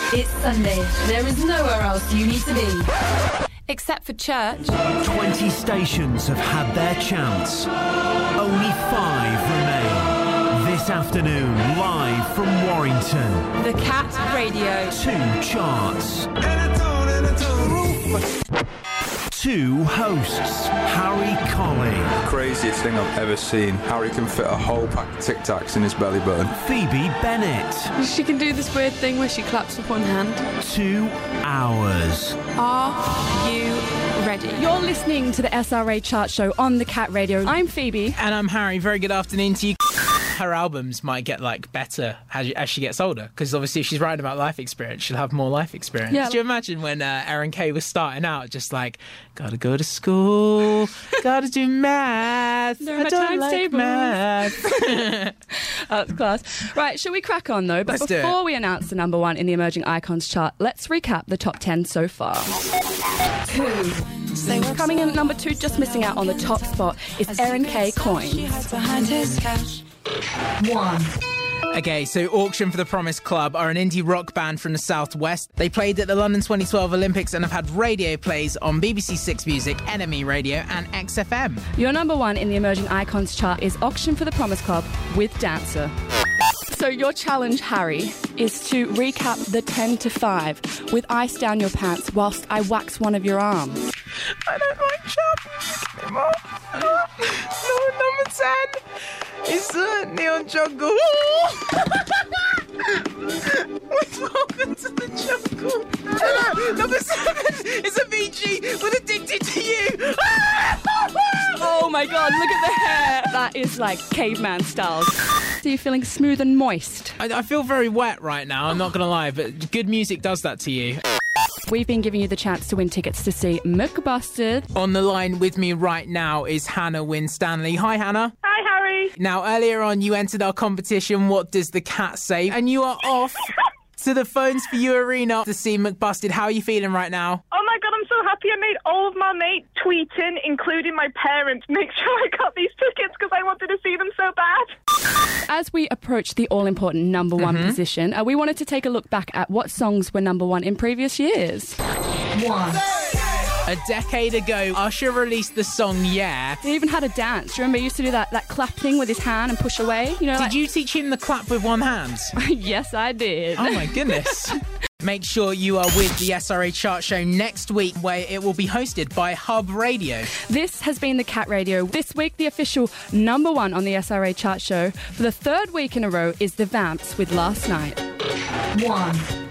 It's Sunday. There is nowhere else you need to be. Except for church. 20 stations have had their chance. Only 5 remain. This afternoon, live from Warrington. The Cat Radio. 2 charts. 2 hosts. Harry Colley. Craziest thing I've ever seen. Harry can fit a whole pack of Tic Tacs in his belly button. Phoebe Bennett. She can do this weird thing where she claps with one hand. 2 hours. Are you ready? You're listening to the SRA Chart Show on the Cat Radio. I'm Phoebe. And I'm Harry. Very good afternoon to you. Her albums might get better as she gets older, because obviously if she's writing about life experience, she'll have more life experience. Yeah. Do you imagine when Erin Kay was starting out, just gotta go to school, gotta do math, There are I my don't times like tables. math. That's class. Right, shall we crack on though? But Let's do it. before we announce the number 1 in the Emerging Icons chart, let's recap the top 10 so far. 2. Coming in at number 2, just missing out on the top spot, is Erin Kay Coins. 1. Okay, so Auction for the Promise Club are an indie rock band from the Southwest. They played at the London 2012 Olympics and have had radio plays on BBC Six Music, NME Radio and XFM. Your number 1 in the Emerging Icons chart is Auction for the Promise Club with Dancer. So your challenge, Harry, is to recap the 10 to 5 with Ice Down Your Pants whilst I wax one of your arms. I don't like chart music anymore. No, number 10 is Neon Jungle. Welcome to the jungle. Number 7 is Avicii with Addicted to You. Oh my god, look at the hair. That is like caveman style. So you're feeling smooth and moist. I feel very wet right now, I'm not going to lie, but good music does that to you. We've been giving you the chance to win tickets to see McBusted. On the line with me right now is Hannah Winstanley. Hi, Hannah. Hi, Harry. Now, earlier on, you entered our competition, What Does the Cat Say? And you are off to the Phones for You Arena to see McBusted. How are you feeling right now? Oh my god, I'm so happy. I made all of my mates tweeting, including my parents, make sure I got these tickets because I wanted to see them so bad. As we approach the all-important number 1 position, we wanted to take a look back at what songs were number 1 in previous years. 1. A decade ago, Usher released the song Yeah. He even had a dance. Do you remember he used to do that clap thing with his hand and push away? You know, Did you teach him the clap with one hand? Yes, I did. Oh my goodness. Make sure you are with the SRA Chart Show next week, where it will be hosted by Hub Radio. This has been the Cat Radio. This week, the official number 1 on the SRA Chart Show for the 3rd week in a row is The Vamps with Last Night. 1.